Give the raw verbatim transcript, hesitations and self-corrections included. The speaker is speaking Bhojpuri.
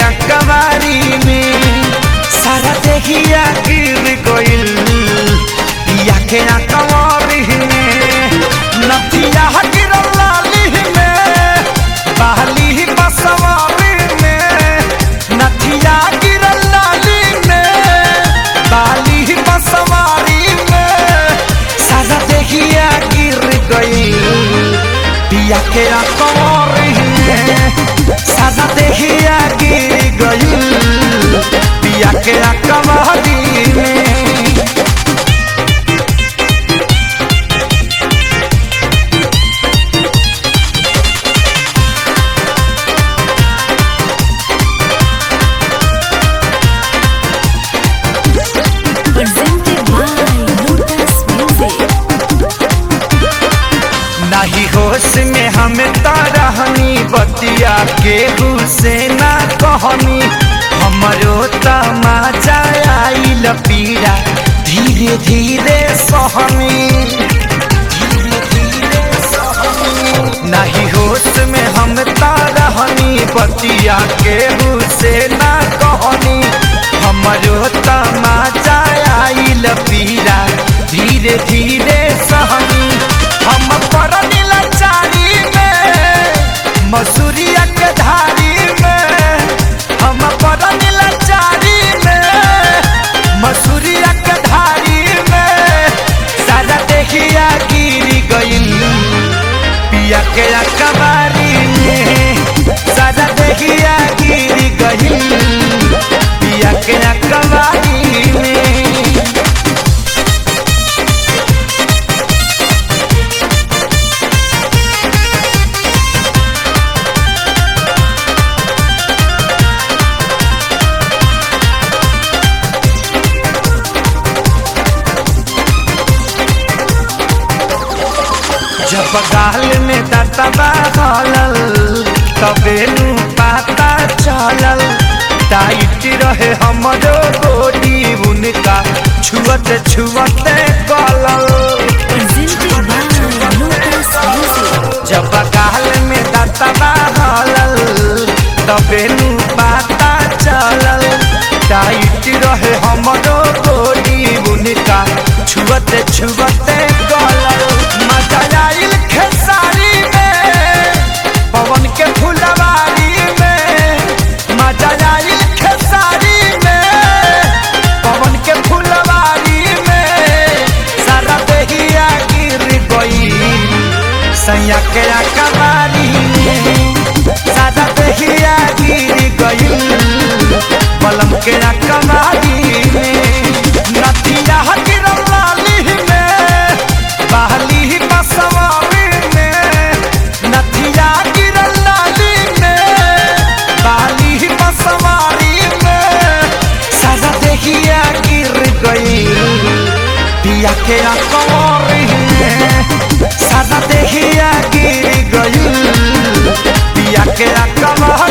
कवारी में सारा देहिया गिर गइल पिया के कवारी में नथिया गिरल लाली में बहली बसवारी में नथिया गिरल लाली में बहली बसवारी में सारा देहिया गिर गइल पिया के कवारी में सारा देहिया गिर गइल पिया के कवारी में। नहीं होश में हम तारहनी बतिया के से ना कहनी हमरो तमाचा आइल पीड़ा धीरे धीरे सहनी धीरे धीरे सहनी नहीं होश में हम तारहनी बतिया के से ना कहनी हमरो तमाचा आइल पीड़ा धीरे धीरे सहनी हम परनी लाचारी में मसूरिया के धारी में हम परनी लाचारी में मसूरिया के धारी में सारा देखिया गिर गइल पिया के कवारी में सारा देखिया गिर गइल पिया के कवारी में। जब गाल में दतबा हलल तबे नु पता चलल टाइट रहे हमरो बॉडी उनका छुअत छुअत गलल जब गाल में दतबा हलल तबे नु पता चलल टाइट रहे हमरो बॉडी उनका छुअत छुअत गलल मजा आइल खेसारी में पवन के फुलवारी में मजा आइल खेसारी में पवन के फुलवारी में सारा देहिया गिर गइल सैया के कवारी में सारा देहिया गिर गइल पलम के कवारी में नथिया गिरल लाली में बहली बसवारी में नथिया गिरल लाली में बहली बसवारी में सारा देखिया गिर गइल पिया के कवारी में सारा देखिया गिर गइल पिया के कवारी